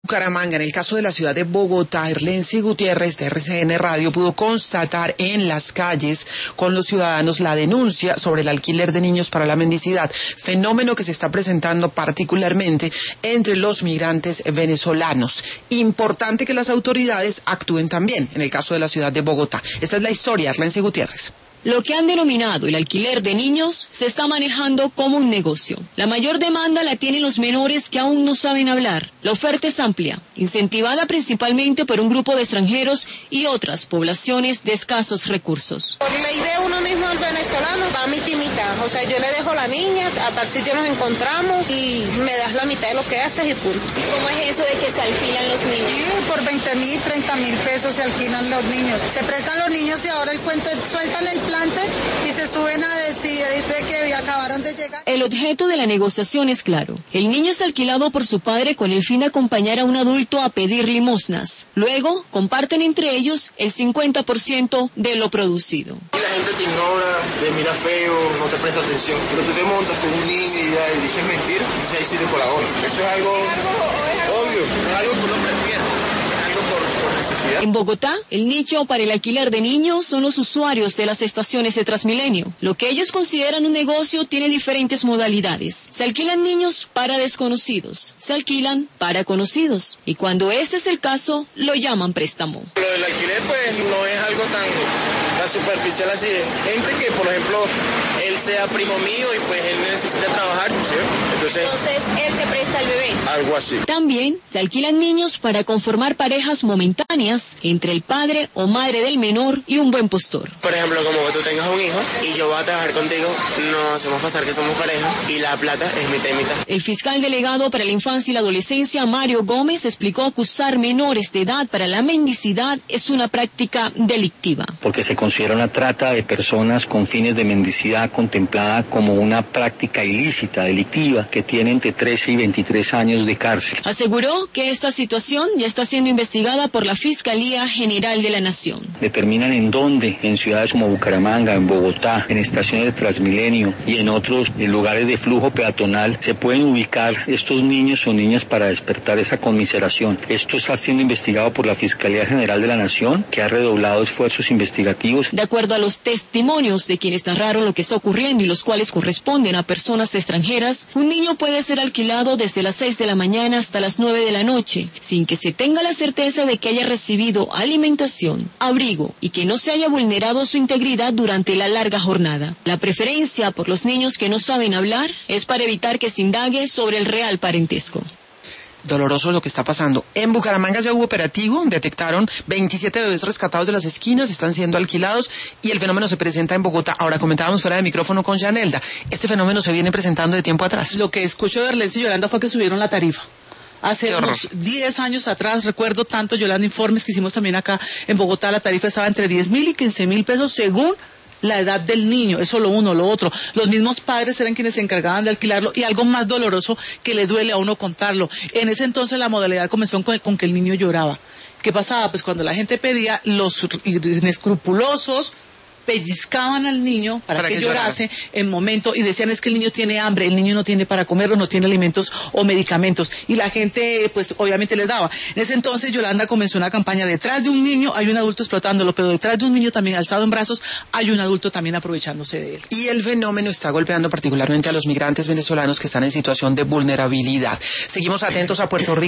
Bucaramanga, en el caso de la ciudad de Bogotá, Erlency Gutiérrez de RCN Radio pudo constatar en las calles con los ciudadanos la denuncia sobre el alquiler de niños para la mendicidad, fenómeno que se está presentando particularmente entre los migrantes venezolanos. Importante que las autoridades actúen también en el caso de la ciudad de Bogotá. Esta es la historia, Erlency Gutiérrez. Lo que han denominado el alquiler de niños se está manejando como un negocio. La mayor demanda la tienen los menores que aún no saben hablar. La oferta es amplia, incentivada principalmente por un grupo de extranjeros y otras poblaciones de escasos recursos. Por ley de uno mismo, el venezolano, da mitad y mitad. O sea, yo le dejo a la niña, a tal sitio nos encontramos y me das la mitad de lo que haces y punto. ¿Cómo es eso de que se alquilan los niños? Sí, por 20.000, 30.000 pesos se alquilan los niños. Se prestan los niños y ahora el cuento es sueltan el plante y se suben a decir que acabaron de llegar. El objeto de la negociación es claro. El niño es alquilado por su padre con el fin de acompañar a un adulto a pedir limosnas. Luego, comparten entre ellos el 50% de lo producido. La gente te ignora, te mira feo, no te presta atención, pero tú te montas con un niño y ya dices mentira, entonces ahí sí te colabora. Eso es algo obvio, es algo que uno prefiere. En Bogotá, el nicho para el alquiler de niños son los usuarios de las estaciones de Transmilenio. Lo que ellos consideran un negocio tiene diferentes modalidades. Se alquilan niños para desconocidos, se alquilan para conocidos. Y cuando este es el caso, lo llaman préstamo. Lo del alquiler pues no es algo tan superficial así. Gente que, por ejemplo, él sea primo mío y pues él necesita trabajar, ¿sí? Entonces él te presta el bebé. Algo así. También se alquilan niños para conformar parejas momentáneas entre el padre o madre del menor y un buen postor. Por ejemplo, como que tú tengas un hijo y yo voy a trabajar contigo, nos hacemos pasar que somos pareja y la plata es mitad y mitad. El fiscal delegado para la infancia y la adolescencia, Mario Gómez, explicó que usar menores de edad para la mendicidad es una práctica delictiva. Porque se considera una trata de personas con fines de mendicidad contemplada como una práctica ilícita, delictiva, que tiene entre 13 y 23 años de cárcel. Aseguró que esta situación ya está siendo investigada por la Fiscalía General de la Nación. Determinan en dónde, en ciudades como Bucaramanga, en Bogotá, en estaciones de Transmilenio y en otros lugares de flujo peatonal, se pueden ubicar estos niños o niñas para despertar esa conmiseración. Esto está siendo investigado por la Fiscalía General de la Nación, que ha redoblado esfuerzos investigativos. De acuerdo a los testimonios de quienes narraron lo que está ocurriendo y los cuales corresponden a personas extranjeras, un niño puede ser alquilado desde las 6 de la mañana hasta las 9 de la noche, sin que se tenga la certeza de que haya recibido alimentación, abrigo y que no se haya vulnerado su integridad durante la larga jornada. La preferencia por los niños que no saben hablar es para evitar que se indague sobre el real parentesco. Doloroso lo que está pasando. En Bucaramanga ya hubo operativo, detectaron 27 bebés rescatados de las esquinas, están siendo alquilados y el fenómeno se presenta en Bogotá. Ahora comentábamos fuera de micrófono con Yanelda, este fenómeno se viene presentando de tiempo atrás. Lo que escucho de Erlency y Yolanda fue que subieron la tarifa. Hace unos 10 años atrás, recuerdo tanto, Yolanda, informes que hicimos también acá en Bogotá, la tarifa estaba entre 10.000 y 15.000 pesos según la edad del niño, eso lo uno, lo otro. Los mismos padres eran quienes se encargaban de alquilarlo y algo más doloroso que le duele a uno contarlo. En ese entonces la modalidad comenzó con que el niño lloraba. ¿Qué pasaba? Pues cuando la gente pedía, los inescrupulosos pellizcaban al niño para que llorase en momento y decían es que el niño tiene hambre, el niño no tiene para comer o no tiene alimentos o medicamentos y la gente pues obviamente les daba. En ese entonces Yolanda comenzó una campaña, detrás de un niño hay un adulto explotándolo, pero detrás de un niño también alzado en brazos hay un adulto también aprovechándose de él. Y el fenómeno está golpeando particularmente a los migrantes venezolanos que están en situación de vulnerabilidad. Seguimos atentos a Puerto Rico.